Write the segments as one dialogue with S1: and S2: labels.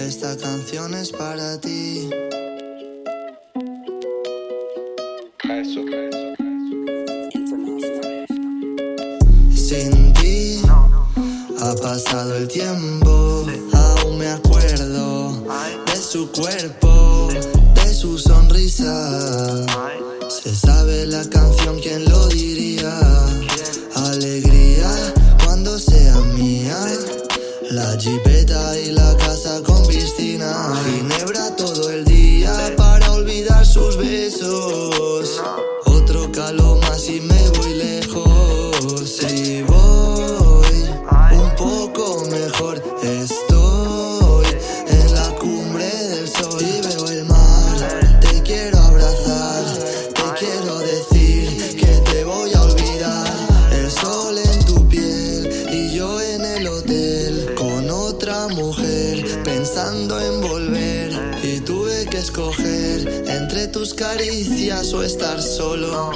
S1: Esta canción es para ti. Sin ti ha pasado el tiempo. Aún me acuerdo de su cuerpo, de su sonrisa. Se sabe la canción, ¿quién lo diría? Alegría cuando sea mía. La jipeta y la casa con piscina. Ginebra todo el día para olvidar sus besos. Otro calo más y me voy lejos. Y voy un poco mejor. Estoy en la cumbre del sol y veo el mar. Te quiero abrazar, te quiero decir que te voy a olvidar. El sol en tu piel y yo en el hotel con otra mujer, pensando en volver. Y tuve que escoger entre tus caricias o estar solo.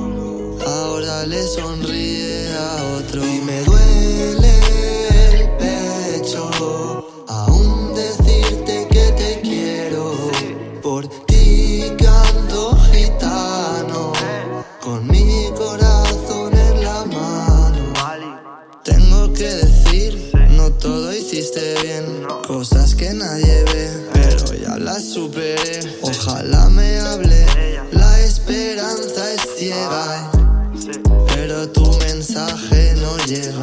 S1: Ahora le sonríe a otro y me duele el pecho aún decirte que te quiero. Por ti canto gitano con mi corazón en la mano. Tengo que decir, no todo hiciste bien, cosas que nadie ve, pero ya las superé. Ojalá me hable, la esperanza es ciega, pero tu mensaje no llega.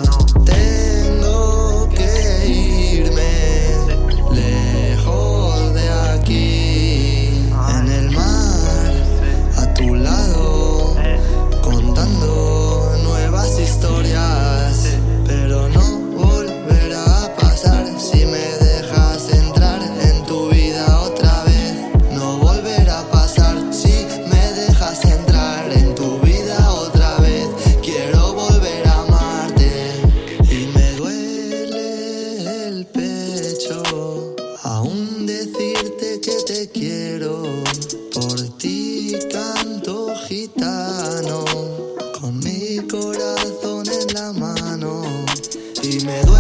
S1: Tengo que irme lejos de aquí, en el mar, a tu lado, contando nuevas historias. Pero no volverá a pasar si me dejas entrar en tu vida otra vez. No volverá a pasar si me dejas entrar en tu vida otra vez. Quiero volver a amarte y me duele el pecho aún decirte que te quiero. Por ti canto gitano con mi corazón en la mano y me duele